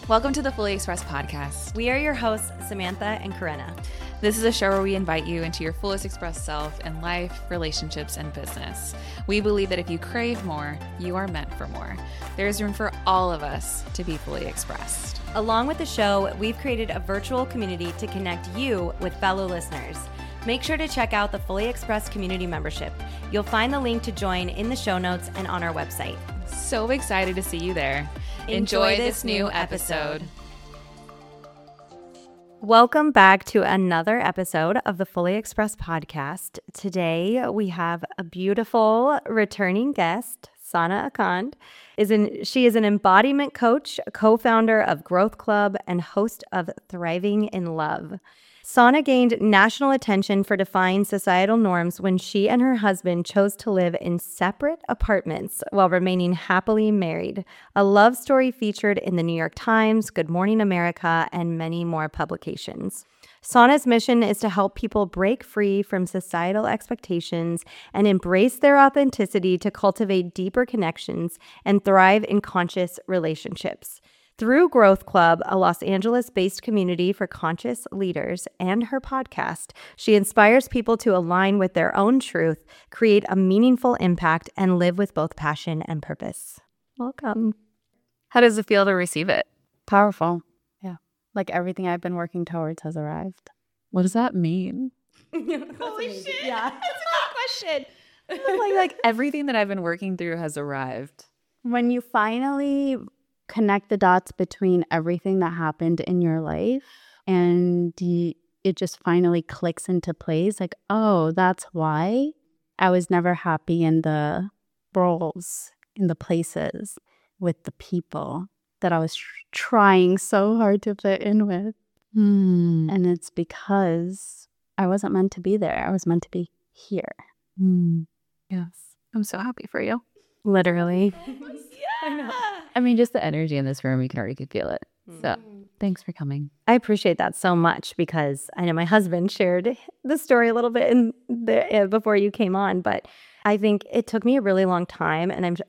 Welcome to the Fully Expressed podcast. We are your hosts, Samantha and Corinna. This is a show where we invite you into your fullest expressed self in life, relationships, and business. We believe that if you crave more, you are meant for more. There is room for all of us to be fully expressed. Along with the show, we've created a virtual community to connect you with fellow listeners. Make sure to check out the Fully Expressed community membership. You'll find the link to join in the show notes and on our website. So excited to see you there. Enjoy this new episode. Welcome back to another episode of the Fully Expressed podcast. Today we have a beautiful returning guest, Sana Akand. She is an embodiment coach, co-founder of Growth Club, and host of Thriving in Love. Sana gained national attention for defying societal norms when she and her husband chose to live in separate apartments while remaining happily married. A love story featured in the New York Times, Good Morning America, and many more publications. Sana's mission is to help people break free from societal expectations and embrace their authenticity to cultivate deeper connections and thrive in conscious relationships. Through Growth Club, a Los Angeles-based community for conscious leaders, and her podcast, she inspires people to align with their own truth, create a meaningful impact, and live with both passion and purpose. Welcome. How does it feel to receive it? Powerful. Yeah. Like everything I've been working towards has arrived. What does that mean? Holy shit. Yeah. That's a good question. like everything that I've been working through has arrived. When you finally connect the dots between everything that happened in your life and it just finally clicks into place, like, oh, that's why I was never happy in the roles, in the places, with the people that I was trying so hard to fit in with. And it's because I wasn't meant to be there. I was meant to be here. Yes. I'm so happy for you. Literally. I mean, just the energy in this room, you can already feel it. So thanks for coming. I appreciate that so much because I know my husband shared the story a little bit before you came on, but I think it took me a really long time, and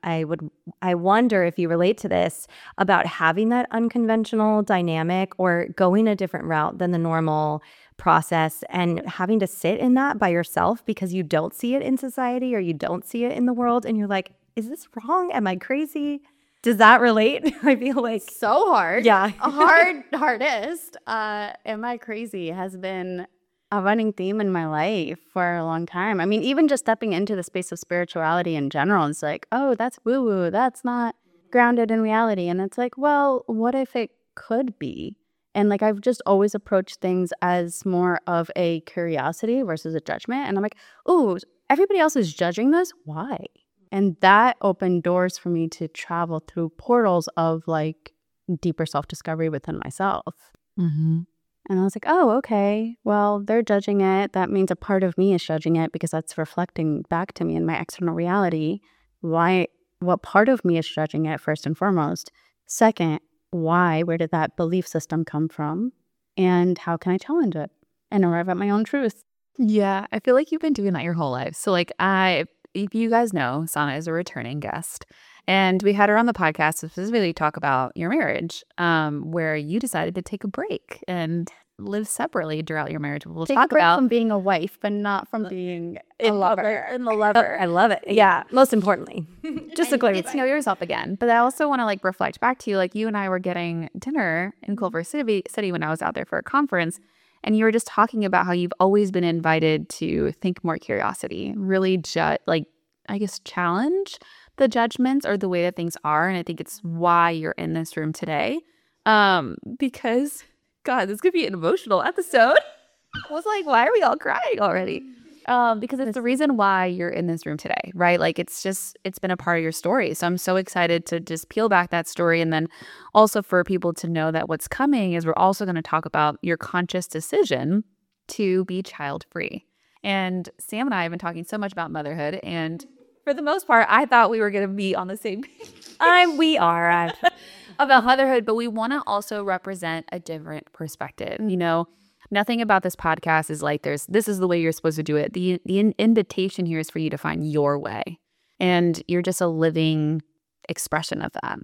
I wonder if you relate to this about having that unconventional dynamic or going a different route than the normal process and having to sit in that by yourself because you don't see it in society or you don't see it in the world, and you're like, is this wrong? Am I crazy? Does that relate? I feel like so hard. Yeah. hardest. Am I crazy has been a running theme in my life for a long time. I mean, even just stepping into the space of spirituality in general, it's like, oh, that's woo-woo. That's not grounded in reality. And it's like, well, what if it could be? And like, I've just always approached things as more of a curiosity versus a judgment. And I'm like, oh, everybody else is judging this. Why? And that opened doors for me to travel through portals of like deeper self-discovery within myself. And I was like, oh, okay, well, they're judging it. That means a part of me is judging it because that's reflecting back to me in my external reality. Why? What part of me is judging it first and foremost? Second, why? Where did that belief system come from? And how can I challenge it and arrive at my own truth? Yeah, I feel like you've been doing that your whole life. So like if you guys know, Sana is a returning guest, and we had her on the podcast to specifically talk about your marriage, where you decided to take a break and live separately throughout your marriage. We'll Take talk a break about from being a wife, but not from being a lover. I love it. Yeah, most importantly, just to clarify. Get to know yourself again. But I also want to like reflect back to you, like you and I were getting dinner in Culver City when I was out there for a conference. And you were just talking about how you've always been invited to think more curiosity, really challenge the judgments or the way that things are. And I think it's why you're in this room today. Because, God, this could be an emotional episode. I was like, why are we all crying already? Because it's the reason why you're in this room today, right? Like it's been a part of your story. So I'm so excited to just peel back that story. And then also for people to know that what's coming is we're also going to talk about your conscious decision to be child-free. And Sam and I have been talking so much about motherhood. And for the most part, I thought we were going to be on the same page. We are. About motherhood, but we want to also represent a different perspective. You know, nothing about this podcast is like this is the way you're supposed to do it. The invitation here is for you to find your way. And you're just a living expression of that.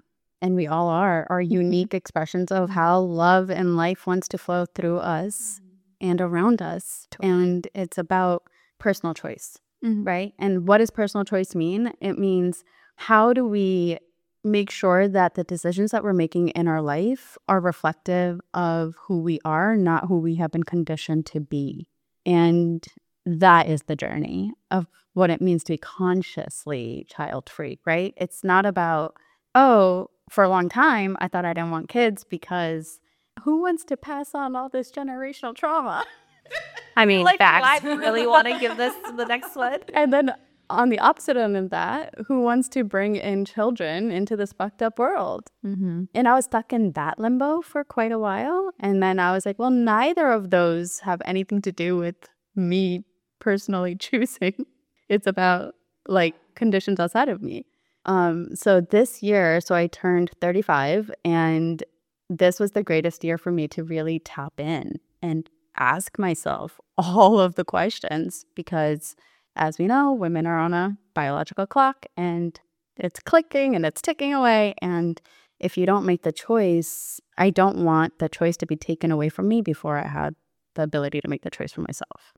and we all are, unique expressions of how love and life wants to flow through us and around us. And it's about personal choice, right? And what does personal choice mean? It means, how do we make sure that the decisions that we're making in our life are reflective of who we are, not who we have been conditioned to be? And that is the journey of what it means to be consciously child-free, right? It's not about, oh, for a long time, I thought I didn't want kids because who wants to pass on all this generational trauma? I mean, Like, do facts. I really want to give this to the next one? And then on the opposite end of that, who wants to bring in children into this fucked up world? And I was stuck in that limbo for quite a while. And then I was like, well, neither of those have anything to do with me personally choosing. It's about like conditions outside of me. So this year, I turned 35, and this was the greatest year for me to really tap in and ask myself all of the questions, because as we know, women are on a biological clock and it's clicking and it's ticking away. And if you don't make the choice, I don't want the choice to be taken away from me before I had the ability to make the choice for myself.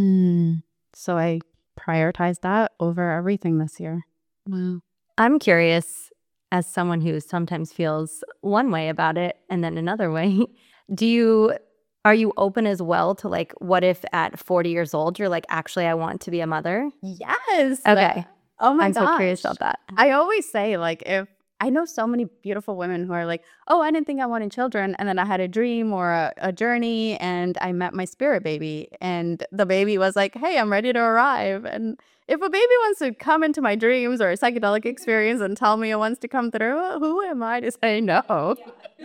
So I prioritized that over everything this year. Wow. I'm curious, as someone who sometimes feels one way about it and then another way, are you open as well to like, what if at 40 years old, you're like, actually, I want to be a mother? Yes. Okay. Oh my I'm gosh. so curious about that. I always say, like, if I know so many beautiful women who are like, oh, I didn't think I wanted children. And then I had a dream or a journey, and I met my spirit baby. And the baby was like, hey, I'm ready to arrive. And if a baby wants to come into my dreams or a psychedelic experience and tell me it wants to come through, who am I to say no?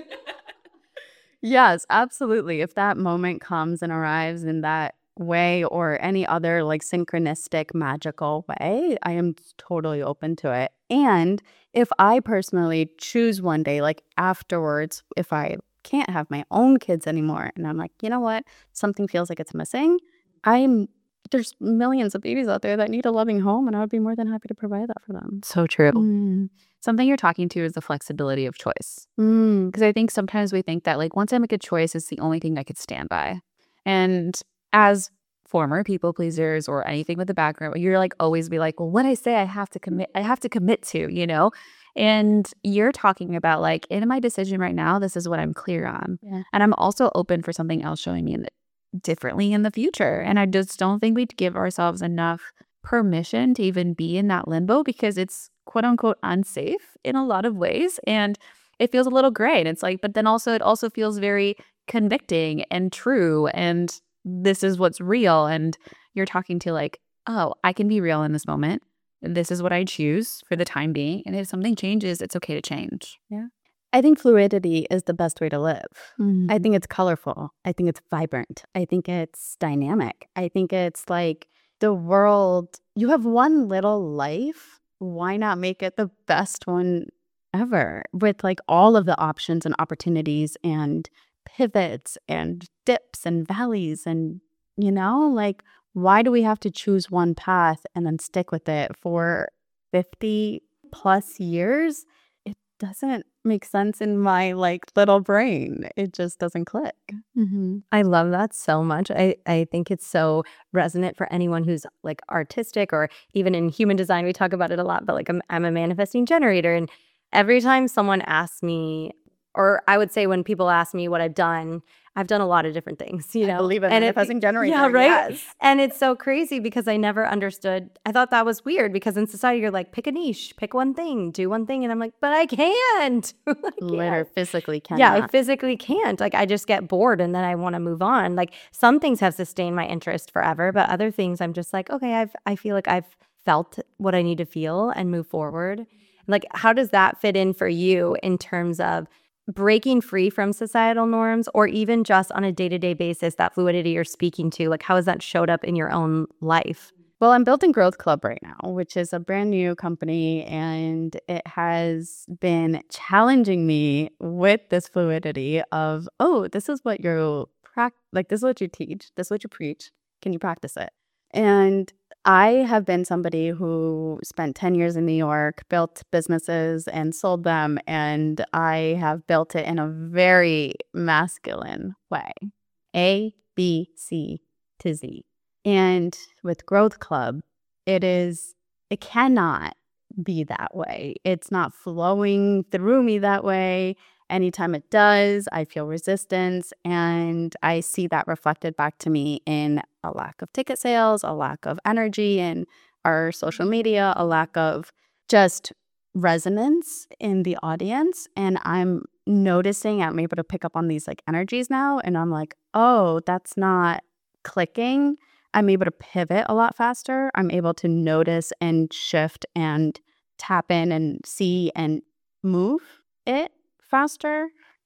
Yes, absolutely. If that moment comes and arrives in that way or any other like synchronistic, magical way, I am totally open to it. And if I personally choose one day, like afterwards, if I can't have my own kids anymore, and I'm like, you know what, something feels like it's missing, there's millions of babies out there that need a loving home, and I would be more than happy to provide that for them. So true. Something you're talking to is the flexibility of choice. Because I think sometimes we think that like once I make a choice, it's the only thing I could stand by. And as former people pleasers or anything with the background, you're like always be like, well, what I say I have to commit to, you know? And you're talking about like, in my decision right now, this is what I'm clear on. Yeah. And I'm also open for something else showing me differently in the future. And I just don't think we give ourselves enough permission to even be in that limbo, because it's quote unquote unsafe in a lot of ways. And it feels a little gray. And it's like, but then also it also feels very convicting and true. And this is what's real. And you're talking to like, oh, I can be real in this moment. This is what I choose for the time being. And if something changes, it's okay to change. Yeah. I think fluidity is the best way to live. I think it's colorful. I think it's vibrant. I think it's dynamic. I think it's like the world, you have one little life. Why not make it the best one ever, with like all of the options and opportunities and pivots and dips and valleys? And, you know, like, why do we have to choose one path and then stick with it for 50 plus years? It doesn't make sense in my like little brain. It just doesn't click. I love that so much. I think it's so resonant for anyone who's like artistic, or even in human design, we talk about it a lot, but like I'm a manifesting generator. And every time someone asks me, or I would say when people ask me what I've done a lot of different things, you know. I believe in And manifesting generator. Yeah, right? Yes. And it's so crazy because I never understood. I thought that was weird because in society you're like, pick a niche, pick one thing, do one thing. And I'm like, but I can't. I Literally can't. physically cannot. Yeah, I physically can't. Like I just get bored and then I want to move on. Like some things have sustained my interest forever, but other things I'm just like, okay, I feel like I've felt what I need to feel and move forward. Like how does that fit in for you in terms of breaking free from societal norms, or even just on a day-to-day basis, that fluidity you're speaking to? Like how has that showed up in your own life? Well, I'm building Growth Club right now, which is a brand new company, and it has been challenging me with this fluidity of, oh, this is what you this is what you teach, this is what you preach. Can you practice it? And I have been somebody who spent 10 years in New York, built businesses and sold them, and I have built it in a very masculine way. A, B, C to Z. And with Growth Club, it cannot be that way. It's not flowing through me that way. Anytime it does, I feel resistance, and I see that reflected back to me in a lack of ticket sales, a lack of energy in our social media, a lack of just resonance in the audience. And I'm noticing, I'm able to pick up on these like energies now, and I'm like, oh, that's not clicking. I'm able to pivot a lot faster. I'm able to notice and shift and tap in and see and move it faster.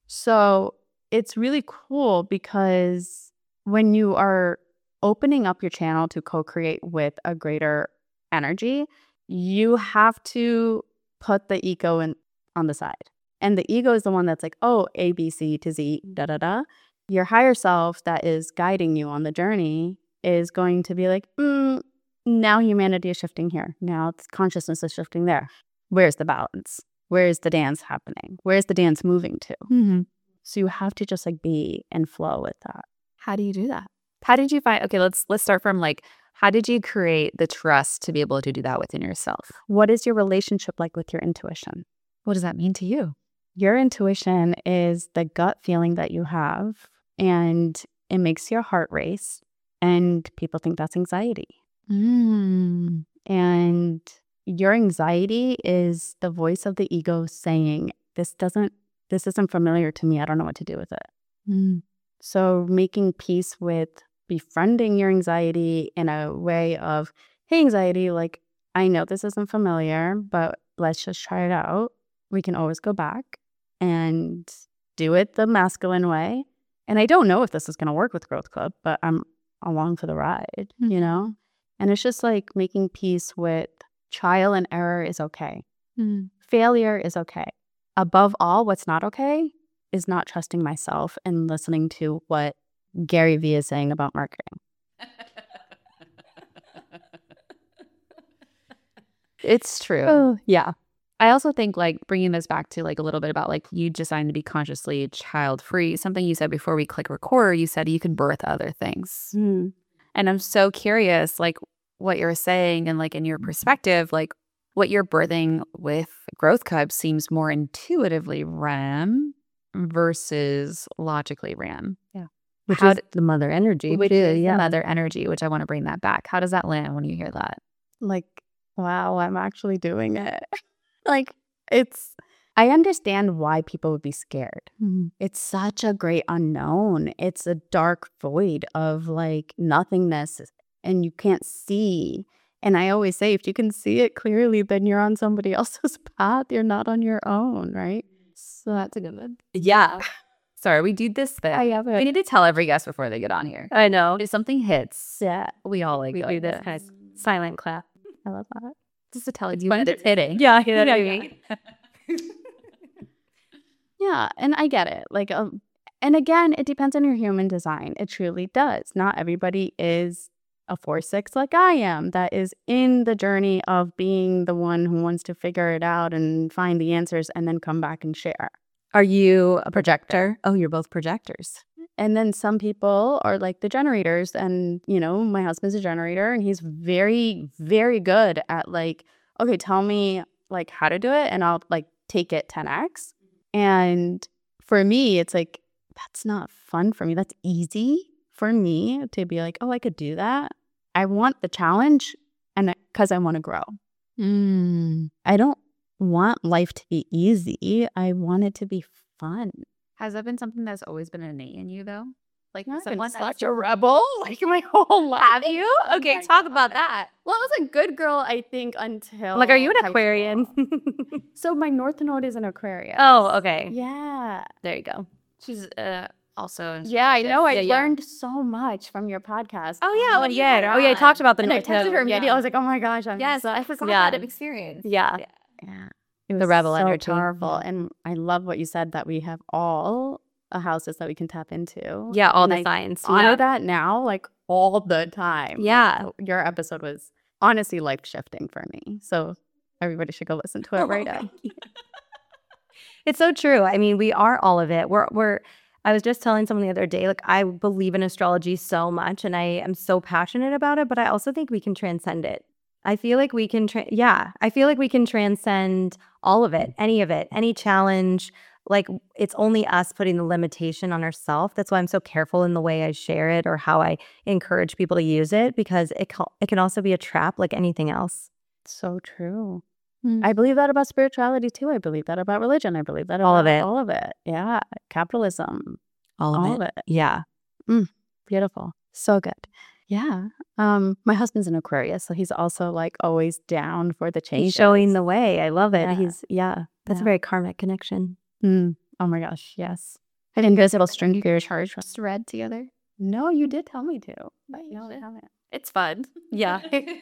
So it's really cool because when you are opening up your channel to co-create with a greater energy, you have to put the ego on the side. And the ego is the one that's like, oh, A, B, C to Z, da, da, da. Your higher self that is guiding you on the journey is going to be like, now humanity is shifting here. Now consciousness is shifting there. Where's the balance? Where's the dance happening? Where's the dance moving to? Mm-hmm. So you have to just like be and flow with that. How do you do that? How did you find, okay, let's start from like, how did you create the trust to be able to do that within yourself? What is your relationship like with your intuition? What does that mean to you? Your intuition is the gut feeling that you have, and it makes your heart race, and people think that's anxiety. Mm. And your anxiety is the voice of the ego saying, this isn't familiar to me. I don't know what to do with it. Mm. So making peace with befriending your anxiety in a way of, hey, anxiety, like, I know this isn't familiar, but let's just try it out. We can always go back and do it the masculine way. And I don't know if this is going to work with Growth Club, but I'm along for the ride, you know? And it's just like making peace with trial and error is okay. Failure is okay. Above all, what's not okay is not trusting myself and listening to what Gary Vee is saying about marketing. It's true. Oh, yeah. I also think like bringing this back to like a little bit about like you designed to be consciously child free. Something you said before we click record, you said you can birth other things. Mm. And I'm so curious, like what you're saying and like in your perspective, like what you're birthing with Growth Club seems more intuitively RAM versus logically RAM. Yeah. Which How is the mother energy. which is the mother energy, which I want to bring that back. How does that land when you hear that? Like, wow, I'm actually doing it. Like, I understand why people would be scared. It's such a great unknown. It's a dark void of like nothingness, and you can't see. And I always say, if you can see it clearly, then you're on somebody else's path. You're not on your own, right? So that's a good one. Yeah. Sorry, we do this thing. I have We it. need to tell every guest before they get on here. I know. If something hits, Yeah, we all like We go do like this kind of silent clap. I love that. just to tell you when it's hitting. Yeah, you know what I mean? Yeah, and I get it. Like, and again, it depends on your human design. It truly does. Not everybody is a 4/6 like I am, that is in the journey of being the one who wants to figure it out and find the answers and then come back and share. Are you a projector? Oh, you're both projectors. And then some people are like the generators, and you know, my husband's a generator, and he's very, very good at like, okay, tell me like how to do it, and I'll like take it 10x. And for me, it's like, that's not fun for me. That's easy for me to be like, oh, I could do that. I want the challenge, and because I want to grow. I don't want life to be easy. I want it to be fun. Has that been something that's always been innate in you though? Like I've been someone such a rebel like my whole life. Have you? Okay, talk about that. Well, I was a good girl, I think, until Like, are you an high Aquarian? school. So my North Node is an Aquarius. Oh, okay. Yeah. There you go. She's also Yeah, I know. I Yeah. learned so much from your podcast. Oh, yeah. Oh, Oh, yeah. yeah. Oh, yeah. You talked about the And I North texted her Node. immediately. I was like, oh my gosh. I'm Yes, so- I forgot Yeah. that experience. Yeah. Yeah. The It was rebel so energy. powerful. And I love what you said, that we have all houses that we can tap into. Yeah, all And the I signs. honor Yeah. that now, like all the time. Yeah. Like, your episode was honestly life shifting for me. So everybody should go listen to it right now. It's so true. I mean, we are all of it. I was just telling someone the other day, like, I believe in astrology so much and I am so passionate about it, but I also think we can transcend it. I feel like we can, I feel like we can transcend all of it, any challenge. Like, it's only us putting the limitation on ourselves. That's why I'm so careful in the way I share it or how I encourage people to use it, because it can also be a trap like anything else. So true. I believe that about spirituality too. I believe that about religion. I believe that All about of it. all of it. Yeah. Capitalism. All of it. Yeah. Beautiful. So good. Yeah. My husband's an Aquarius, so he's also like always down for the change. He's showing the way. I love it. Yeah. That's a very karmic connection. Oh my gosh, yes. I didn't guess it'll string your charge Read together. No, you did tell me to. But It's fun. Yeah.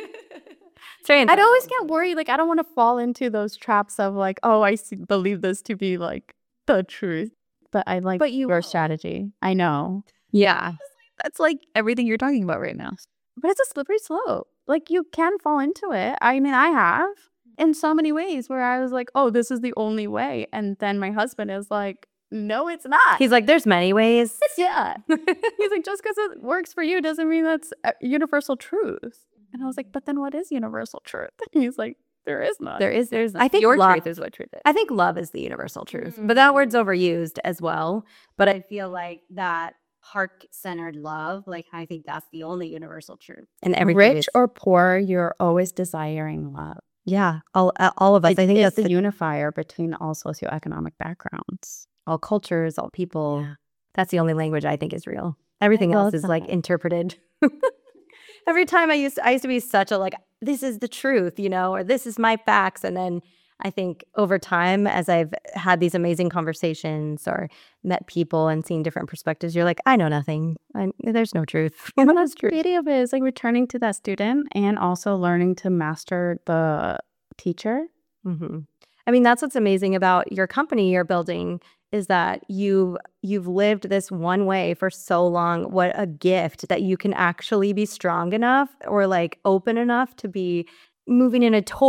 It's very I'd always get worried. Like, I don't want to fall into those traps of like, oh, believe this to be like the truth. But I like your strategy. I know. Yeah. That's like everything you're talking about right now. But it's a slippery slope. Like, you can fall into it. I mean, I have in so many ways where I was like, oh, this is the only way. And then my husband is like, no, it's not. He's like, there's many ways. Yeah. He's like, just because it works for you doesn't mean that's universal truth. And I was like, but then what is universal truth? And he's like, there is none. There's I think your love, truth is what truth is. I think love is the universal truth, but that word's overused as well. But I feel like that heart-centered love, like, I think that's the only universal truth. And everything Rich or poor, you're always desiring love. Yeah, all of us. I think It's that's the unifier between all socioeconomic backgrounds. all cultures, all people. Yeah. That's the only language I think is real. Everything else is like interpreted. Every time I used to be such a like, this is the truth, or this is my facts. And then I think over time, as I've had these amazing conversations or met people and seen different perspectives, you're like, I know nothing. There's no truth. Well, that's the beauty of it, is like returning to that student and also learning to master the teacher. Mm-hmm. I mean, that's what's amazing about your company you're building, is that you've lived this one way for so long. What a gift that you can actually be strong enough or like open enough to be operating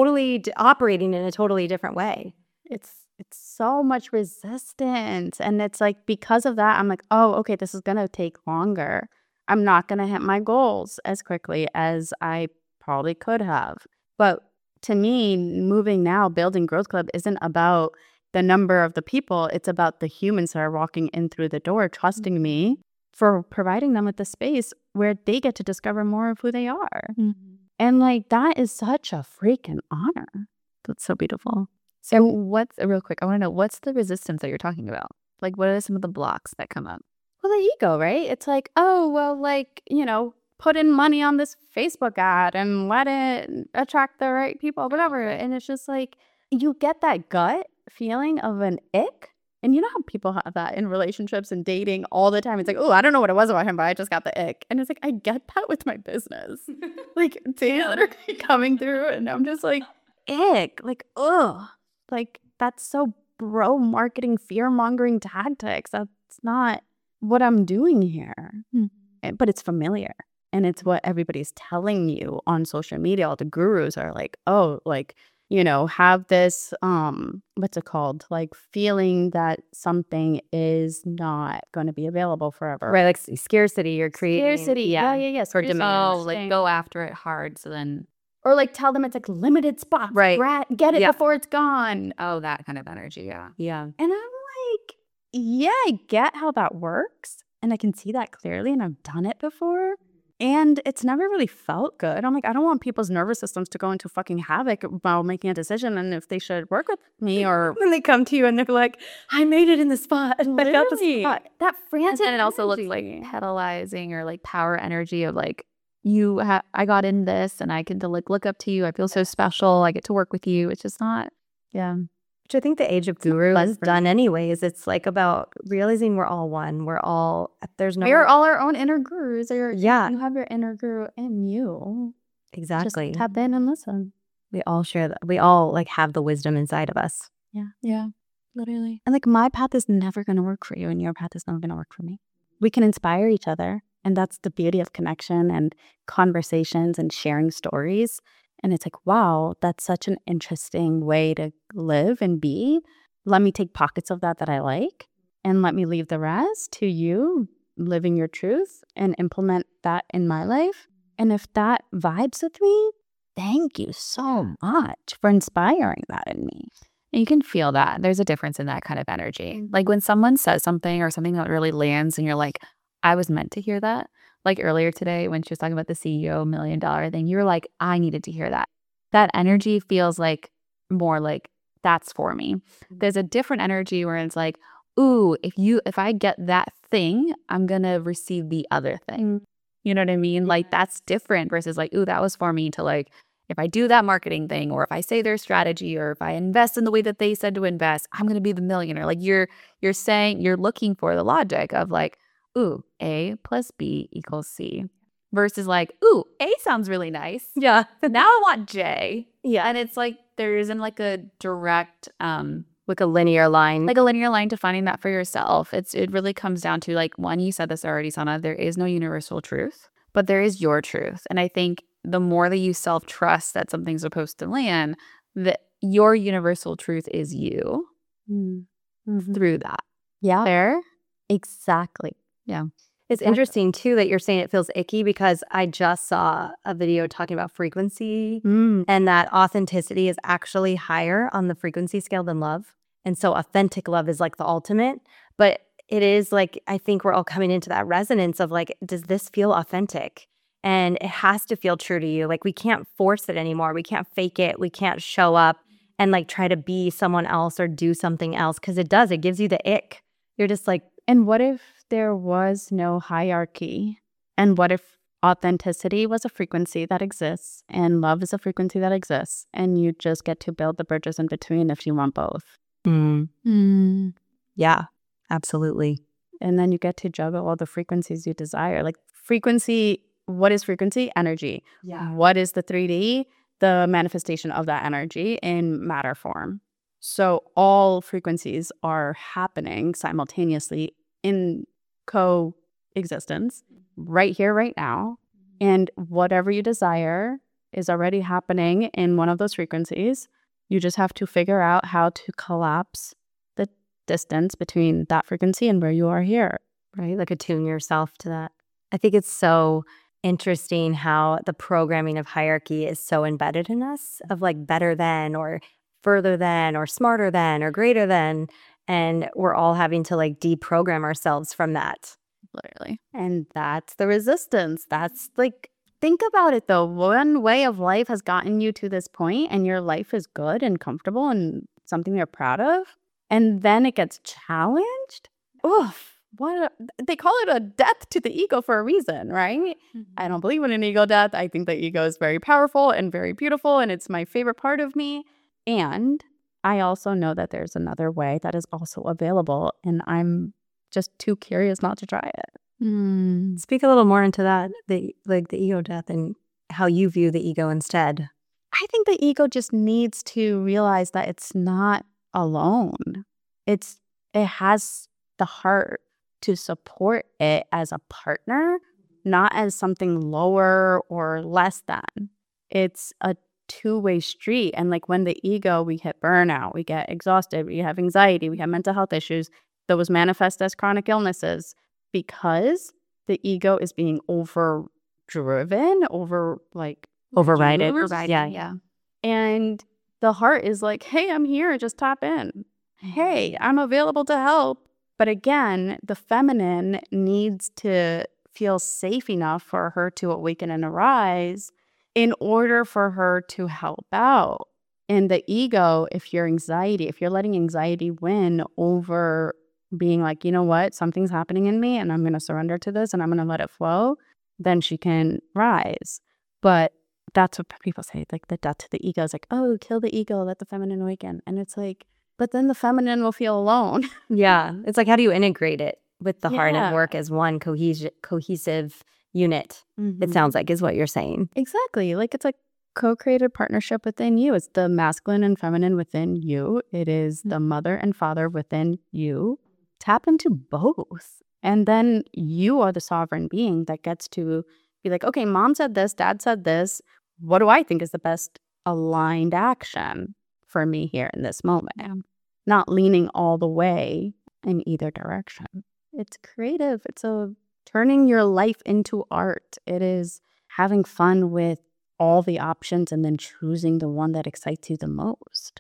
in a totally different way. It's so much resistance. And it's like, because of that, I'm like, oh, okay, this is going to take longer. I'm not going to hit my goals as quickly as I probably could have. But to me, moving now, building Growth Club isn't about the number of the people. It's about the humans that are walking in through the door, trusting me for providing them with the space where they get to discover more of who they are. Mm-hmm. And like, that is such a freaking honor. That's so beautiful. So real quick, I want to know, what's the resistance that you're talking about? Like, what are some of the blocks that come up? Well, the ego, right? It's like, oh, well, like, put in money on this Facebook ad and let it attract the right people, whatever. And it's just like, you get that gut feeling of an ick. And you know how people have that in relationships and dating all the time. It's like, oh, I don't know what it was about him, but I just got the ick. And it's like, I get that with my business. Like, days that are coming through and I'm just like, ick. Like, ugh. Like, that's so bro marketing, fear mongering tactics. That's not what I'm doing here. Mm-hmm. But it's familiar. And it's what everybody's telling you on social media. All the gurus are like, oh, like, have this, what's it called? Like, feeling that something is not going to be available forever. Right, like scarcity, you're creating. Scarcity, yeah. For demand. Oh, like go after it hard, so then. Or like tell them it's like limited spots. Right. Get it before it's gone. Oh, that kind of energy, yeah. Yeah. And I'm like, yeah, I get how that works. And I can see that clearly, and I've done it before. And it's never really felt good. I'm like, I don't want people's nervous systems to go into fucking havoc while making a decision and if they should work with me or... When they come to you and they're like, I made it in the spot. I got the spot. That frantic And it also looks like pedalizing or like power energy of like, I got in this and I can like look up to you. I feel so special. I get to work with you. It's just not, Which I think the age of guru is done anyways. It's like about realizing we're all one. We're all our own inner gurus. Yeah. You have your inner guru in you. Exactly. Just tap in and listen. We all share that. We all like have the wisdom inside of us. Yeah. Literally. And like, my path is never going to work for you and your path is never going to work for me. We can inspire each other. And that's the beauty of connection and conversations and sharing stories. And it's like, wow, that's such an interesting way to live and be. Let me take pockets of that I like, and let me leave the rest to you living your truth and implement that in my life. And if that vibes with me, thank you so much for inspiring that in me. And you can feel that. There's a difference in that kind of energy. Like when someone says something or something that really lands and you're like, I was meant to hear that. Like earlier today when she was talking about the CEO $1 million thing, you were like, I needed to hear that. That energy feels like more like that's for me. There's a different energy where it's like, ooh, if I get that thing, I'm going to receive the other thing. You know what I mean? Like that's different versus like, ooh, that was for me to like, if I do that marketing thing, or if I say their strategy, or if I invest in the way that they said to invest, I'm going to be the millionaire. Like you're saying, you're looking for the logic of like, ooh, A plus B equals C versus like, ooh, A sounds really nice. Yeah. Now I want J. Yeah. And it's like, there isn't like a direct, Like a linear line. like a linear line to finding that for yourself. It really comes down to like, one, you said this already, Sana, there is no universal truth, but there is your truth. And I think the more that you self-trust that something's supposed to land, that your universal truth is you through that. Yeah. Fair? Exactly. Yeah. It's interesting too that you're saying it feels icky, because I just saw a video talking about frequency and that authenticity is actually higher on the frequency scale than love. And so authentic love is like the ultimate, but it is like, I think we're all coming into that resonance of like, does this feel authentic? And it has to feel true to you. Like we can't force it anymore. We can't fake it. We can't show up and like try to be someone else or do something else, because it gives you the ick. You're just like, And what if there was no hierarchy? And what if authenticity was a frequency that exists and love is a frequency that exists, and you just get to build the bridges in between if you want both? yeah, absolutely. And then you get to juggle all the frequencies you desire. Like frequency, what is frequency? Energy. Yeah. What is the 3D? The manifestation of that energy in matter form. So all frequencies are happening simultaneously in coexistence right here, right now. And whatever you desire is already happening in one of those frequencies. You just have to figure out how to collapse the distance between that frequency and where you are here. Right? Like attune yourself to that. I think it's so interesting how the programming of hierarchy is so embedded in us, of like better than, or further than, or smarter than, or greater than. And we're all having to like deprogram ourselves from that. Literally. And that's the resistance. That's like, think about it though. One way of life has gotten you to this point, and your life is good and comfortable and something you're proud of. And then it gets challenged. Oof. They call it a death to the ego for a reason, right? I don't believe in an ego death. I think the ego is very powerful and very beautiful, and it's my favorite part of me. And I also know that there's another way that is also available, and I'm just too curious not to try it. Speak a little more into that, the ego death and how you view the ego instead. I think the ego just needs to realize that it's not alone. It has the heart to support it as a partner, not as something lower or less than. It's a two-way street. And like when the ego, we hit burnout, we get exhausted, we have anxiety, we have mental health issues, those manifest as chronic illnesses because the ego is being overdriven, Overrided. Yeah. And the heart is like, hey, I'm here, just tap in. Hey, I'm available to help. But again, the feminine needs to feel safe enough for her to awaken and arise in order for her to help out. And the ego, if you're letting anxiety win over being like, you know what, something's happening in me and I'm going to surrender to this and I'm going to let it flow, then she can rise. But that's what people say, like the death to the ego is like, oh, kill the ego, let the feminine awaken. And it's like, but then the feminine will feel alone. Yeah. It's like, how do you integrate it with the heart Yeah. and work as one cohesive unit? It sounds like is what you're saying. Exactly. Like it's a co-created partnership within you. It's the masculine and feminine within you. It is the mother and father within you. Tap into both. And then you are the sovereign being that gets to be like, okay, mom said this, dad said this. what do I think is the best aligned action for me here in this moment? Not leaning all the way in either direction. It's creative. It's turning your life into art. It is having fun with all the options and then choosing the one that excites you the most.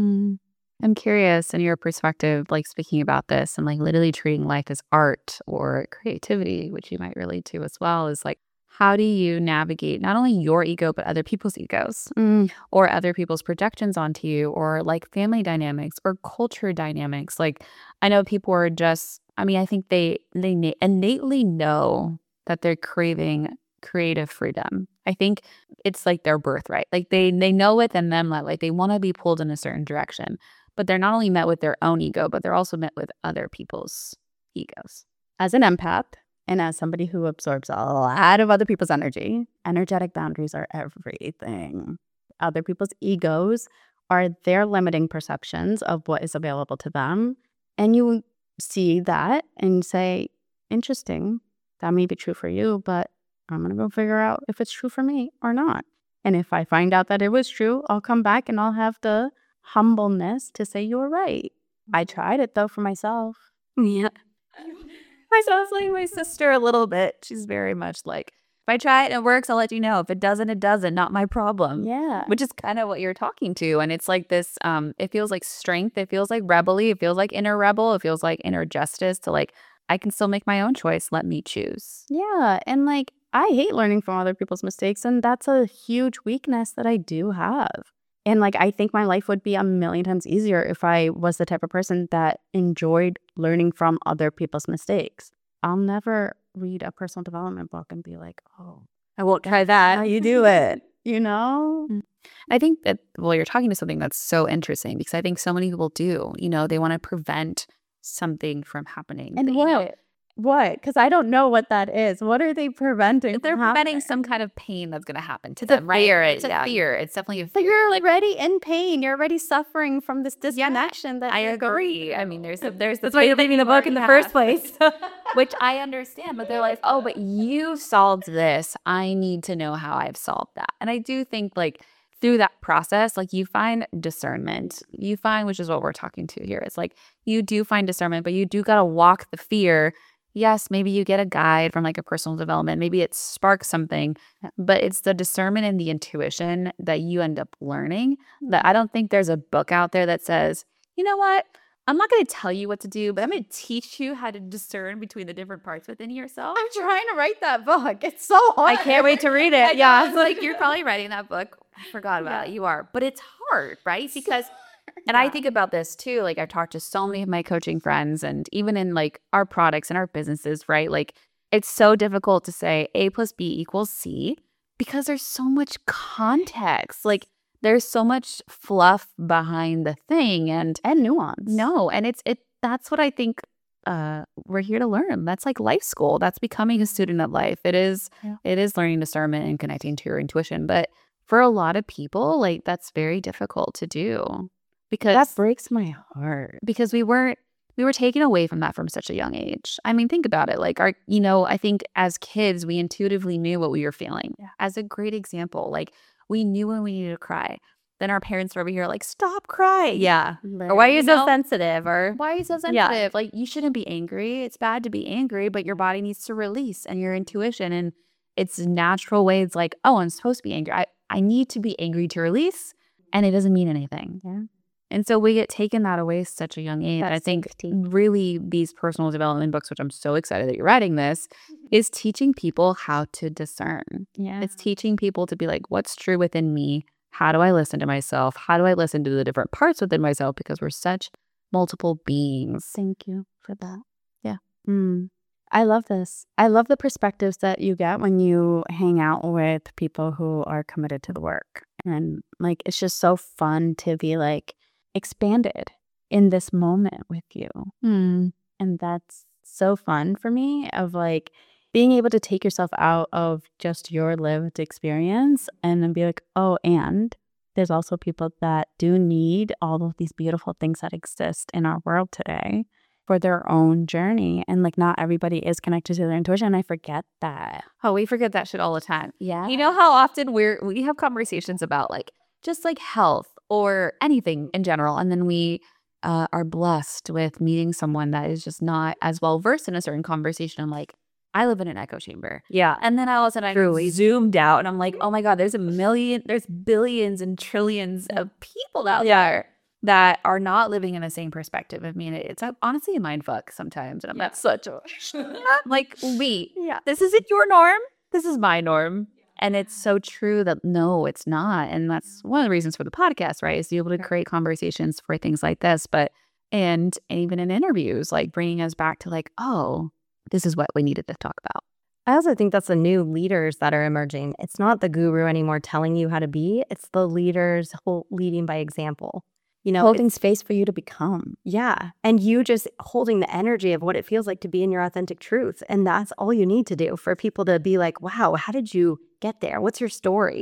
I'm curious, in your perspective, like speaking about this and like literally treating life as art or creativity, which you might relate to as well, is like, how do you navigate not only your ego, but other people's egos or other people's projections onto you, or like family dynamics or culture dynamics? Like, I know people are just, I mean, I think they innately know that they're craving creative freedom. I think it's like their birthright. Like they know within them that like they want to be pulled in a certain direction, but they're not only met with their own ego, but they're also met with other people's egos. As an empath and as somebody who absorbs a lot of other people's energy, energetic boundaries are everything. Other people's egos are their limiting perceptions of what is available to them. And you see that and say, interesting, that may be true for you, but I'm going to go figure out if it's true for me or not. And if I find out that it was true, I'll come back and I'll have the humbleness to say, you're right. I tried it though for myself. Yeah. I sounds like my sister a little bit. She's very much like, if I try it and it works, I'll let you know. If it doesn't, it doesn't. Not my problem. Yeah. Which is kind of what you're talking to. And it's like this, it feels like strength. It feels like rebelly. It feels like inner rebel. It feels like inner justice to like, I can still make my own choice. Let me choose. Yeah. And like, I hate learning from other people's mistakes. And that's a huge weakness that I do have. And like, I think my life would be a million times easier if I was the type of person that enjoyed learning from other people's mistakes. I'll never read a personal development book and be like, oh, I won't try that. how you do it, you know? I think that, well, you're talking to something that's so interesting because I think so many people do, you know, they want to prevent something from happening. And But, what? you know, What? Because I don't know what that is. What are they preventing? they're from preventing happening? some kind of pain that's going to happen to It's a them, right? fear, It's a yeah. fear. It's definitely a But fear. you're already in pain. You're already suffering from this disconnection. That I you're going agree. I mean, there's That's why you're reading the book in the first place. which I understand, but they're like, oh, but you solved this. I need to know how I've solved that. And I do think like through that process, like you find discernment, you find, which is what we're talking to here. It's like you do find discernment, but you do got to walk the fear. Yes, maybe you get a guide from like a personal development. Maybe it sparks something, but it's the discernment and the intuition that you end up learning that I don't think there's a book out there that says, you know what? I'm not going to tell you what to do, but I'm going to teach you how to discern between the different parts within yourself. I'm trying to write that book. It's so hard. I can't wait to read I it. know, Yeah. it's like you're probably writing that book. I forgot about it. You are. But it's hard, right? Because, and I think about this too. Like I've talked to so many of my coaching friends and even in like our products and our businesses, right? Like it's so difficult to say A plus B equals C because there's so much context. Like there's so much fluff behind the thing and nuance. no, and that's what I think we're here to learn. That's like life school. That's becoming a student of life. It is learning discernment and connecting to your intuition. But for a lot of people, like that's very difficult to do because That breaks my heart. because we were taken away from that from such a young age. I mean, think about it. Like I think as kids, we intuitively knew what we were feeling. Yeah. As a great example, like we knew when we needed to cry. Then our parents were over here like, stop crying. Yeah. Right. Or why are you so know? sensitive? Or Why are you so sensitive? Yeah. Like you shouldn't be angry. It's bad to be angry, but your body needs to release and your intuition and it's natural way. It's like, oh, I'm supposed to be angry. I need to be angry to release and it doesn't mean anything. Yeah. And so we get taken that away at such a young age. And I think really these personal development books, which I'm so excited that you're writing this, is teaching people how to discern. Yeah. It's teaching people to be like, what's true within me? How do I listen to myself? How do I listen to the different parts within myself? Because we're such multiple beings. Thank you for that. Yeah. I love this. I love the perspectives that you get when you hang out with people who are committed to the work. And like, it's just so fun to be like expanded in this moment with you. And that's so fun for me of like being able to take yourself out of just your lived experience and then be like, oh, and there's also people that do need all of these beautiful things that exist in our world today. for their own journey. And like not everybody is connected to their intuition. I forget that. Oh, we forget that shit all the time. Yeah. You know how often we have conversations about like just like health or anything in general, and then we are blessed with meeting someone that is just not as well versed in a certain conversation. I'm like, I live in an echo chamber. Yeah. And then all of a sudden I Truly. zoomed out and I'm like, oh my God, there's billions and trillions of people out there that are not living in the same perspective of me. And it's honestly a mind fuck sometimes. And I'm like, such a like, wait, this isn't your norm. This is my norm. And it's so true that no, it's not. And that's one of the reasons for the podcast, right? Is to be able to create conversations for things like this. But, and even in interviews, like bringing us back to like, oh, this is what we needed to talk about. I also think that's the new leaders that are emerging. It's not the guru anymore telling you how to be. It's the leaders leading by example. You know, Holding space for you to become. yeah. And you just holding the energy of what it feels like to be in your authentic truth. And that's all you need to do for people to be like, wow, how did you get there? What's your story?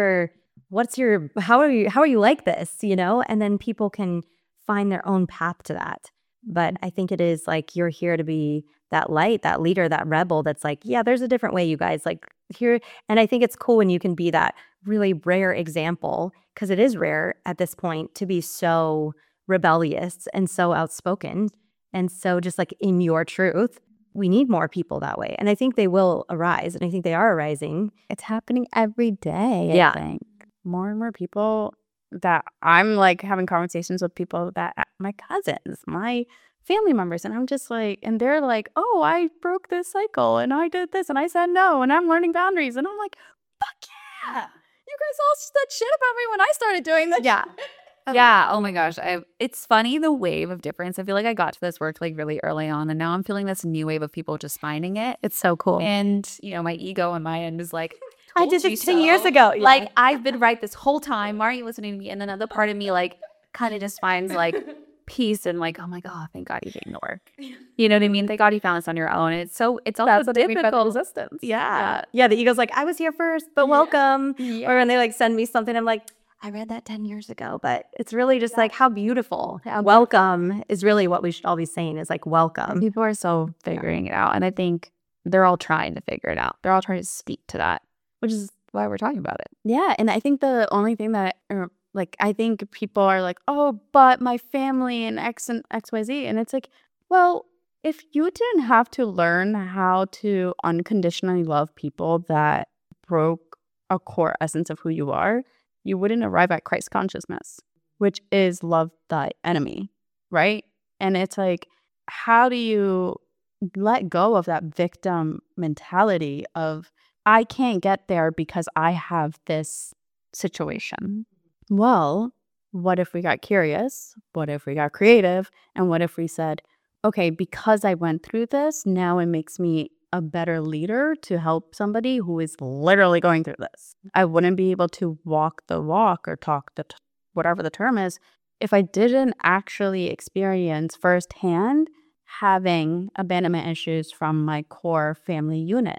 How are you like this? You know, and then people can find their own path to that. But I think it is like you're here to be that light, that leader, that rebel that's like, yeah, there's a different way, you guys. Like here. And I think it's cool when you can be that really rare example, because it is rare at this point to be so rebellious and so outspoken. And so just like in your truth, we need more people that way. And I think they will arise. And I think they are arising. It's happening every day, Yeah. I think. More and more people that I'm like having conversations with people that my cousins, my family members, and I'm just like, and they're like, oh, I broke this cycle and I did this and I said no and I'm learning boundaries. And I'm like, fuck yeah. You guys all said shit about me when I started doing this. Yeah. Yeah. Oh my gosh. It's funny, the wave of difference. I feel like I got to this work like really early on, and now I'm feeling this new wave of people just finding it. It's so cool. And, you know, my ego on my end is like, I told did you this 10 so. years ago. Yeah. Like, I've been right this whole time. Why aren't you listening to me? And then another part of me, like, kind of just finds like peace and like, oh my God, thank God you came to work. You know what I mean? Thank God you found this on your own. It's also difficult. resistance. Yeah. Yeah, the ego's like, I was here first, but welcome. Yeah. Or when they like send me something, I'm like, I read that 10 years ago. But it's really just like, how beautiful. Welcome is really what we should all be saying, is like, welcome. People are so figuring it out. And I think they're all trying to figure it out. They're all trying to speak to that, which is why we're talking about it. Yeah. And I think the only thing that, like, I think people are like, oh, but my family and XYZ. And it's like, well, if you didn't have to learn how to unconditionally love people that broke a core essence of who you are, you wouldn't arrive at Christ consciousness, which is love thy enemy, right? And it's like, how do you let go of that victim mentality of, I can't get there because I have this situation? Well, what if we got curious? What if we got creative? And what if we said, okay, because I went through this, now it makes me a better leader to help somebody who is literally going through this. I wouldn't be able to walk the walk or talk the whatever the term is if I didn't actually experience firsthand having abandonment issues from my core family unit.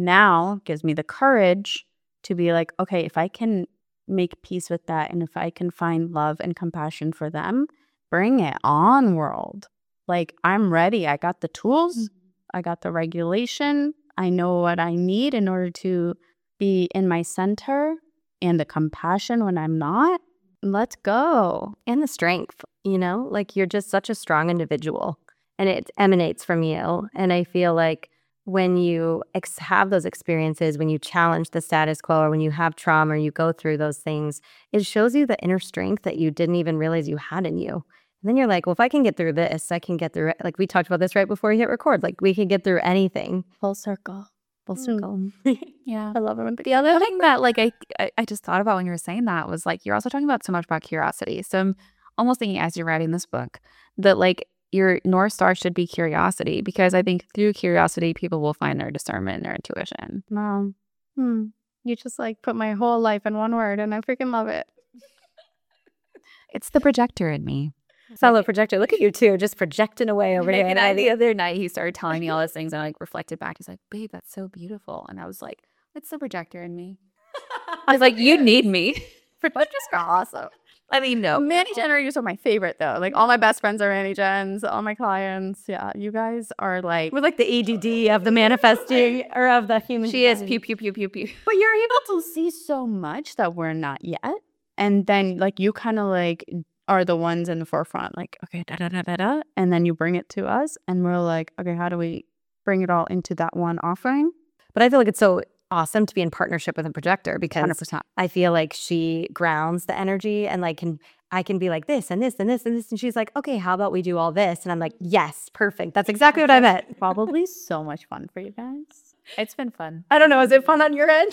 Now gives me the courage to be like, okay, if I can make peace with that and if I can find love and compassion for them, bring it on, world. Like, I'm ready. I got the tools. I got the regulation. I know what I need in order to be in my center, and the compassion when I'm not. Let's go. And the strength, you know, like you're just such a strong individual and it emanates from you. And I feel like when you have those experiences, when you challenge the status quo or when you have trauma or you go through those things, it shows you the inner strength that you didn't even realize you had in you. And then you're like, well, if I can get through this, I can get through it. Like we talked about this right before we hit record. Like we can get through anything. Full circle. Full circle. Yeah. I love it when The other thing that like I just thought about when you were saying that was like, you're also talking about so much about curiosity. So I'm almost thinking, as you're writing this book, that like your North Star should be curiosity, because I think through curiosity, people will find their discernment and their intuition. Wow. You just like put my whole life in one word and I freaking love it. It's the projector in me. Solo projector. Look at you two, just projecting away over here. And the other night, he started telling me all these things, and I like reflected back. He's like, "Babe, that's so beautiful," and I was like, "It's the projector in me." I was like, "You need me." Projectors are awesome. I mean, no. Manny generators are my favorite though. Like all my best friends are Manny gens, all my clients. Yeah, you guys are like We're like the ADD of the manifesting or of the human. She is design. pew, pew, pew, pew, pew. but you're able to see so much that we're not yet. And then like you kind of like are the ones in the forefront, like, okay, da da da da da. And then you bring it to us and we're like, okay, how do we bring it all into that one offering? But I feel like it's so awesome to be in partnership with a projector because 100%. I feel like she grounds the energy and like I can be like this and this and this and this. And she's like, okay, how about we do all this? And I'm like, yes, perfect. That's exactly what I meant. Probably so much fun for you guys. It's been fun. I don't know. Is it fun on your end?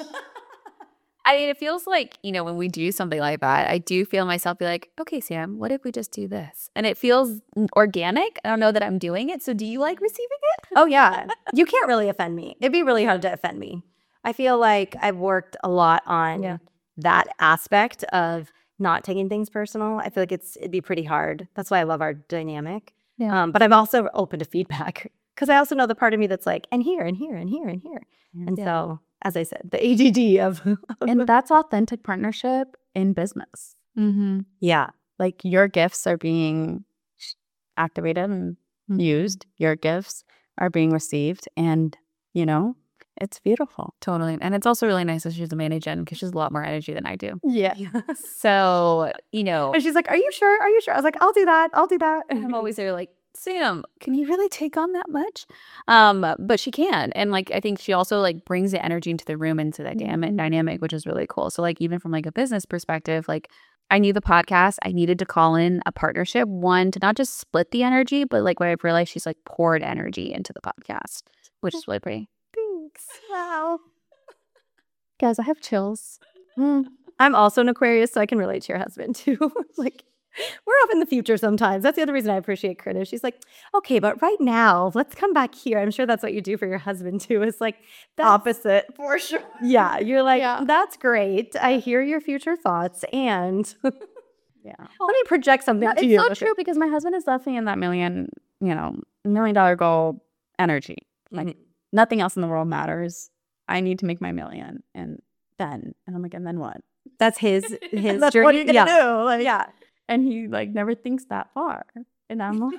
I mean, it feels like, when we do something like that, I do feel myself be like, okay, Sam, what if we just do this? And it feels organic. I don't know that I'm doing it. So do you like receiving it? Oh, yeah. You can't really offend me. It'd be really hard to offend me. I feel like I've worked a lot on that aspect of not taking things personal. I feel like it'd be pretty hard. That's why I love our dynamic. Yeah. But I'm also open to feedback because I also know the part of me that's like, and here, and here, and here, and here. And so, as I said, the ADD of And that's authentic partnership in business. Mm-hmm. yeah. Like your gifts are being activated and used. Your gifts are being received. And, it's beautiful. Totally. And it's also really nice that she's a manager because she has a lot more energy than I do. Yeah. So, And she's like, are you sure? Are you sure? I was like, I'll do that. I'll do that. I'm always there like, Sam, can you really take on that much? But she can. And like, I think she also like brings the energy into the room, into that dynamic, which is really cool. So like, even from like a business perspective, like I knew the podcast, I needed to call in a partnership, one to not just split the energy, but like what I've realized she's like poured energy into the podcast, which is really pretty. Thanks. Wow. Guys, I have chills. I'm also an Aquarius, so I can relate to your husband too. Like, we're off in the future sometimes. That's the other reason I appreciate Curtis. She's like, okay, but right now, let's come back here. I'm sure that's what you do for your husband too. It's like the opposite. For sure. Yeah, you're like, Yeah. that's great. I hear your future thoughts, and Yeah. let me project something to It's you. so true because my husband is definitely in that $1 million goal energy. Like nothing else in the world matters. I need to make my million, and I'm like, and then what? That's his That's journey. what are you gonna do? Like, Yeah. and he like never thinks that far. And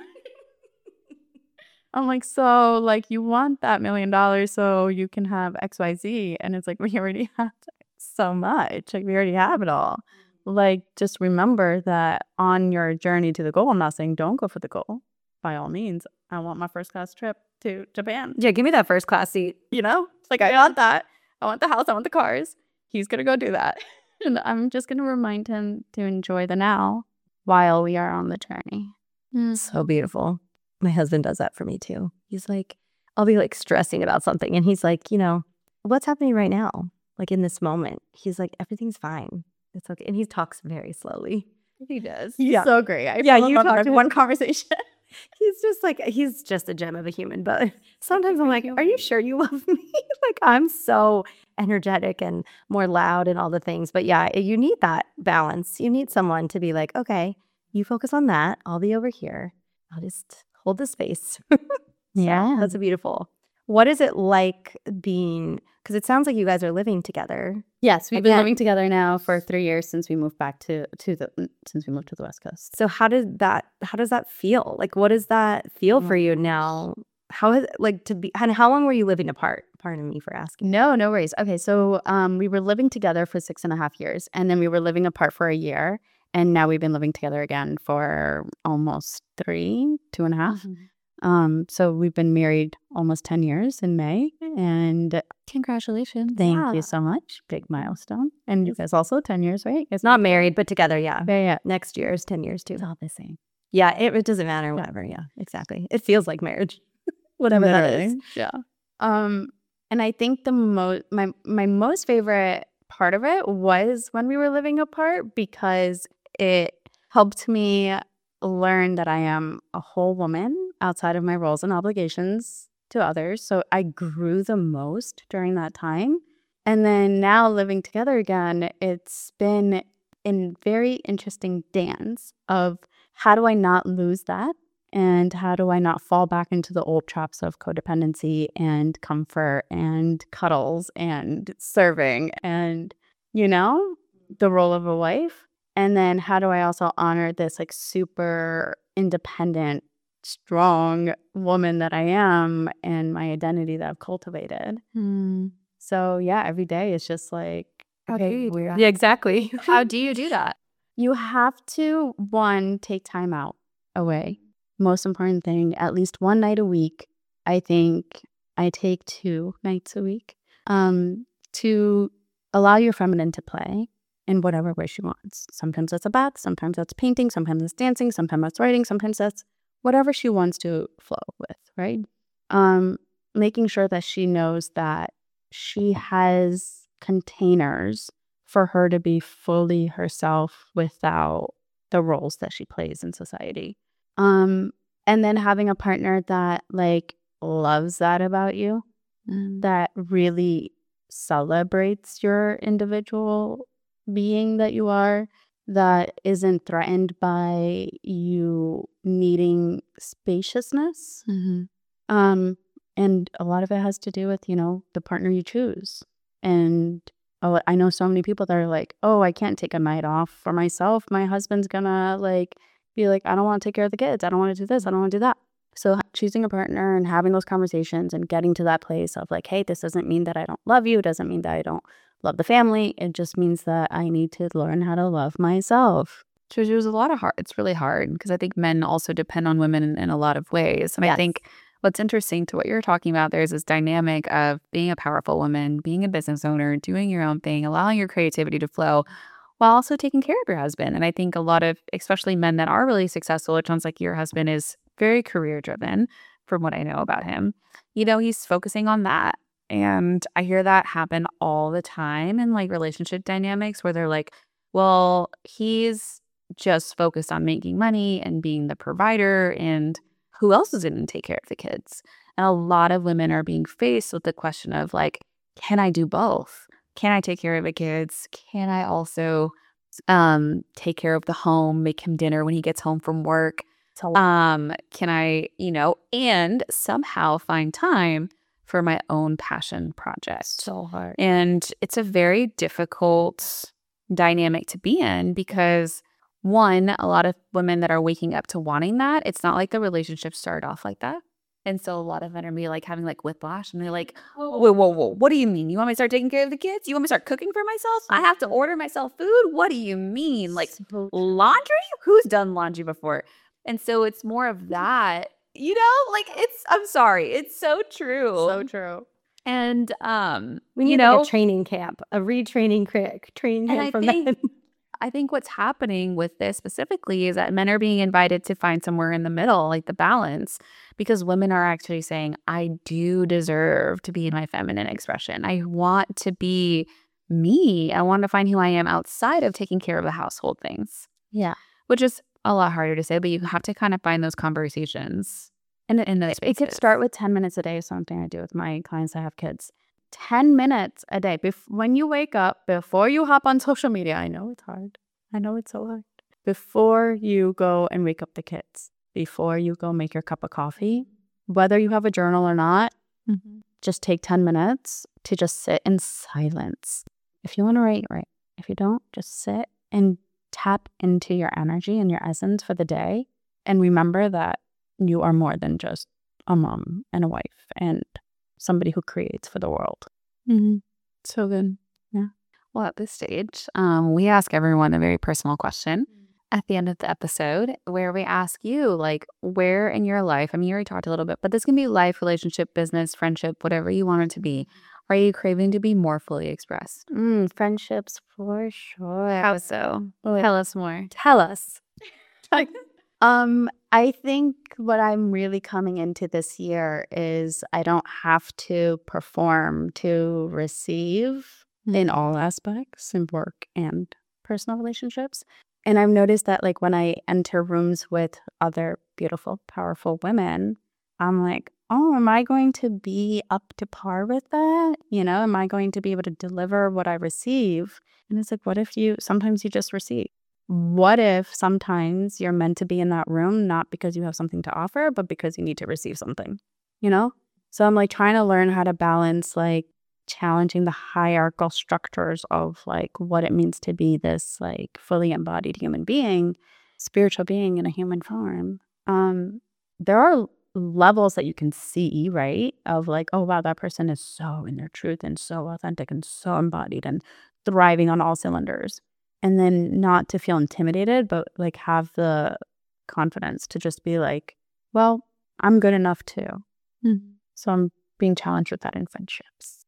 I'm like, so like you want that $1 million so you can have XYZ, and it's like we already have so much. Like we already have it all. Like just remember that on your journey to the goal. I'm not saying don't go for the goal. By all means, I want my first class trip to Japan. Yeah, give me that first class seat. Like I want that. I want the house. I want the cars. He's gonna go do that, and I'm just gonna remind him to enjoy the now while we are on the journey. So beautiful. My husband does that for me too. He's like, I'll be like stressing about something, and he's like, what's happening right now? Like in this moment, he's like, everything's fine. It's okay. And he talks very slowly. He does. Yeah. So great. Yeah, you you talked to one conversation. He's just a gem of a human. But sometimes I'm like, are you sure you love me? Like, I'm so energetic and more loud and all the things. But yeah, you need that balance. You need someone to be like, okay, you focus on that. I'll be over here. I'll just hold the space. Yeah. That's beautiful. What is it like being, because it sounds like you guys are living together. Yes, we've Again. been living together now for 3 years since we moved back since we moved to the West Coast. So how does that feel? Like, what does that feel for you now? How is it like to be, and how long were you living apart? Pardon me for asking. No worries. Okay, so we were living together for 6.5 years, and then we were living apart for a year, and now we've been living together again for almost 2.5. So we've been married almost 10 years in May, and Congratulations. thank you so much. Big milestone. And you guys also 10 years, right? It's not married, but together, yeah. Yeah. Next year is 10 years too. It's all the same. Yeah, it doesn't matter, whatever. Yeah, exactly. It feels like marriage, whatever that is. Yeah. And I think my most favorite part of it was when we were living apart, because it helped me learn that I am a whole woman outside of my roles and obligations to others. So I grew the most during that time. And then now living together again, it's been a very interesting dance of how do I not lose that? And how do I not fall back into the old traps of codependency and comfort and cuddles and serving and, the role of a wife? And then how do I also honor this like super independent, strong woman that I am and my identity that I've cultivated? So yeah, every day is just like, okay, Yeah, exactly. How do you do that? you have to, one, take time out away. Most important thing, at least one night a week. I think I take 2 nights a week to allow your feminine to play in whatever way she wants. Sometimes that's a bath, sometimes that's painting, sometimes it's dancing, sometimes that's writing, sometimes that's whatever she wants to flow with, right? Making sure that she knows that she has containers for her to be fully herself without the roles that she plays in society. And then having a partner that like loves that about you, that really celebrates your individual being that you are, that isn't threatened by you needing spaciousness. And a lot of it has to do with, the partner you choose. And I know so many people that are like, oh, I can't take a night off for myself. My husband's gonna like be like, I don't want to take care of the kids. I don't want to do this. I don't want to do that. So choosing a partner and having those conversations and getting to that place of like, hey, this doesn't mean that I don't love you. It doesn't mean that I don't love the family. It just means that I need to learn how to love myself. So there's a lot of hard. It's really hard because I think men also depend on women in a lot of ways. And I Yes. think what's interesting to what you're talking about, there's this dynamic of being a powerful woman, being a business owner, doing your own thing, allowing your creativity to flow while also taking care of your husband. And I think a lot of, especially men that are really successful, it sounds like your husband is very career driven from what I know about him. He's focusing on that. And I hear that happen all the time in like relationship dynamics where they're like, well, he's just focused on making money and being the provider, and who else is going to take care of the kids? And a lot of women are being faced with the question of like, can I do both? Can I take care of the kids? Can I also take care of the home, make him dinner when he gets home from work? Can I, and somehow find time for my own passion project? So hard. And it's a very difficult dynamic to be in because one, a lot of women that are waking up to wanting that, it's not like the relationship started off like that. And so a lot of men are like having like whiplash and they're like, whoa, what do you mean? You want me to start taking care of the kids? You want me to start cooking for myself? I have to order myself food? What do you mean? Like laundry? Who's done laundry before? And so it's more of that, I'm sorry. It's so true. So true. And, We need like a training camp, a retraining training camp for men. I think what's happening with this specifically is that men are being invited to find somewhere in the middle, like the balance, because women are actually saying, I do deserve to be in my feminine expression. I want to be me. I want to find who I am outside of taking care of the household things. Yeah. Which is a lot harder to say, but you have to kind of find those conversations in those spaces. It could start with 10 minutes a day, something I do with my clients that have kids. 10 minutes a day. When you wake up, before you hop on social media, I know it's hard. I know it's so hard. Before you go and wake up the kids, before you go make your cup of coffee, whether you have a journal or not, just take 10 minutes to just sit in silence. If you want to write, write. If you don't, just sit and tap into your energy and your essence for the day. And remember that you are more than just a mom and a wife and somebody who creates for the world. So good. Yeah. Well, at this stage, we ask everyone a very personal question at the end of the episode where we ask you, like, where in your life, I mean, you already talked a little bit, but this can be life, relationship, business, friendship, whatever you want it to be. Are you craving to be more fully expressed? Friendships for sure. How so? Tell us more. Tell us. I think what I'm really coming into this year is I don't have to perform to receive in all aspects in work and personal relationships. And I've noticed that like when I enter rooms with other beautiful, powerful women, I'm like, oh, am I going to be up to par with that? Am I going to be able to deliver what I receive? And it's like, what if sometimes you just receive? What if sometimes you're meant to be in that room, not because you have something to offer, but because you need to receive something, So I'm like trying to learn how to balance like challenging the hierarchical structures of like what it means to be this like fully embodied human being, spiritual being in a human form. There are levels that you can see, right? Of like, oh wow, that person is so in their truth and so authentic and so embodied and thriving on all cylinders. And then not to feel intimidated, but like have the confidence to just be like, well, I'm good enough too. So I'm being challenged with that in friendships.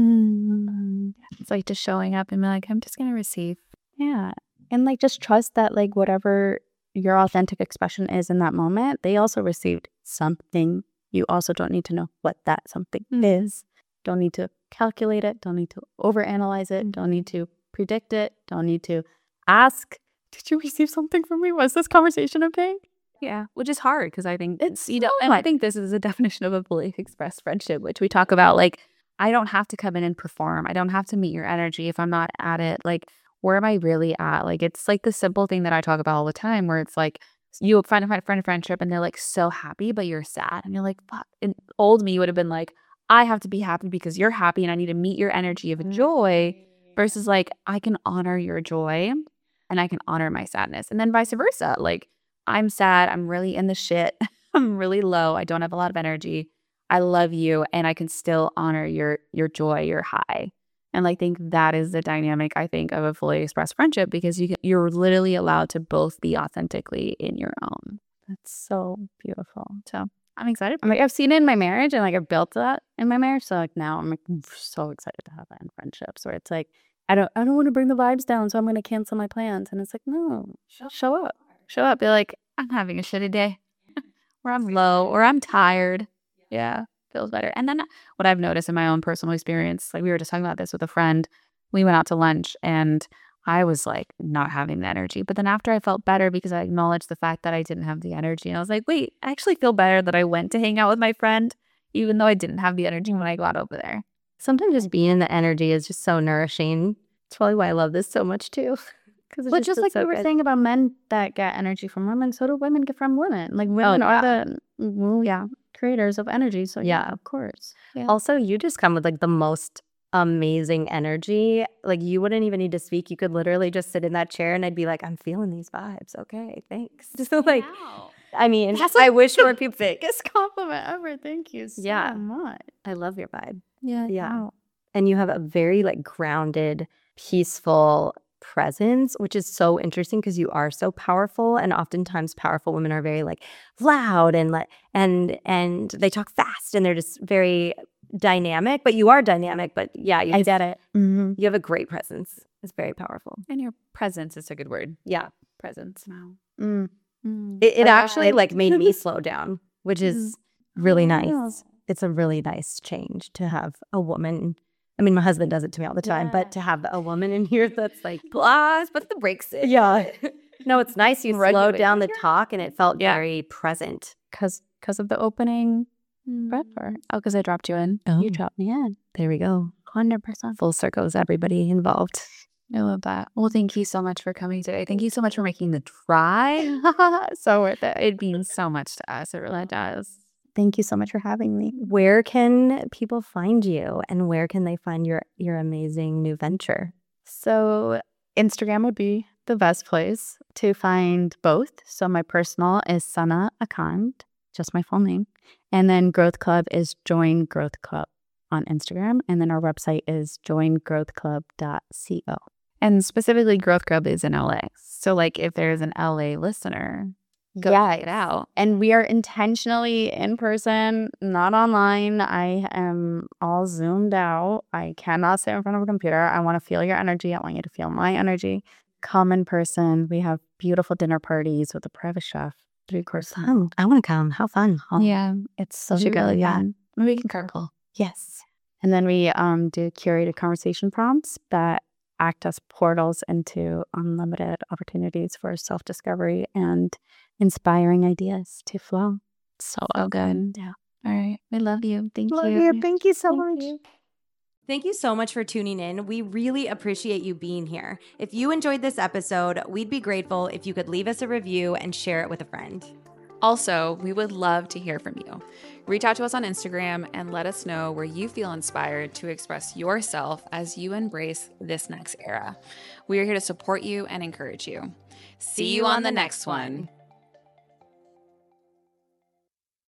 It's like just showing up and be like, I'm just going to receive. Yeah. And like just trust that like whatever your authentic expression is in that moment, they also received something. You also don't need to know what that something is. Don't need to calculate it. Don't need to overanalyze it. Don't need to predict it. Don't need to ask, did you receive something from me? Was this conversation okay? Yeah, which is hard because I think It's and so I think this is a definition of a fully expressed friendship, which we talk about. Like, I don't have to come in and perform. I don't have to meet your energy if I'm not at it. Like, where am I really at? Like, it's like the simple thing that I talk about all the time where it's like you find a friendship and they're like so happy, but you're sad. And you're like, fuck. And old me would have been like, I have to be happy because you're happy and I need to meet your energy of joy versus like, I can honor your joy and I can honor my sadness. And then vice versa. Like, I'm sad. I'm really in the shit. I'm really low. I don't have a lot of energy. I love you and I can still honor your joy, your high. And I think that is the dynamic, I think, of a fully expressed friendship because you're literally allowed to both be authentically in your own. That's so beautiful. So I'm excited. I'm like, I've seen it in my marriage and like I've built that in my marriage. So like now I'm like so excited to have that in friendships where it's like, I don't want to bring the vibes down, so I'm going to cancel my plans. And it's like, no, show up. Show up. Be like, I'm having a shitty day or I'm low or I'm tired. Yeah. Feels better. And then what I've noticed in my own personal experience, like we were just talking about this with a friend, we went out to lunch and I was like not having the energy. But then after I felt better because I acknowledged the fact that I didn't have the energy. And I was like, wait, I actually feel better that I went to hang out with my friend, even though I didn't have the energy when I got over there. Sometimes just being in the energy is just so nourishing. That's probably why I love this so much too. But just like we were saying about men that get energy from women, so do women get from women. Like women are the creators of energy. So yeah, of course. Yeah. Also, you just come with like the most amazing energy. Like you wouldn't even need to speak. You could literally just sit in that chair and I'd be like, I'm feeling these vibes. Okay, thanks. Just like, I mean, I wish more people biggest compliment ever. Thank you so much. I love your vibe. Yeah. Wow. And you have a very like grounded, peaceful presence, which is so interesting because you are so powerful, and oftentimes powerful women are very like loud and they talk fast and they're just very dynamic. But you are dynamic. But yeah, I get it. You have a great presence. It's very powerful. And your presence is a good word. Yeah, presence. Wow. It actually like made me slow down, which is really nice. It's a really nice change to have a woman. I mean, my husband does it to me all the time, but to have a woman in here that's like, put the brakes in. Yeah. No, it's nice. You slowed down the talk and it felt very present. Because of the opening breath work. Oh, because I dropped you in. Oh. You dropped me in. There we go. 100%. Full circles, everybody involved. I love that. Well, thank you so much for coming today. Thank you so much for making the drive. So worth it. It means so much to us. It really does. Thank you so much for having me. Where can people find you and where can they find your amazing new venture? So Instagram would be the best place to find both. So my personal is Sana Akand, just my full name. And then Growth Club is Join Growth Club on Instagram. And then our website is joingrowthclub.co. And specifically Growth Club is in LA. So like if there's an LA listener, go check it out. And we are intentionally in person, not online. I am all zoomed out. I cannot sit in front of a computer. I want to feel your energy. I want you to feel my energy. Come in person. We have beautiful dinner parties with a private chef. 3-course. I want to come. How fun. Yeah. It's so Should go, really yeah. fun. Maybe we can carpool. Yes. And then we do curated conversation prompts that act as portals into unlimited opportunities for self-discovery and inspiring ideas to flow. So good. Yeah. All right. We love you. Thank Love you. you. Thank you so much. Thank you so much for tuning in. We really appreciate you being here. If you enjoyed this episode, we'd be grateful if you could leave us a review and share it with a friend. Also, we would love to hear from you. Reach out to us on Instagram and let us know where you feel inspired to express yourself as you embrace this next era. We are here to support you and encourage you. See you on the next one.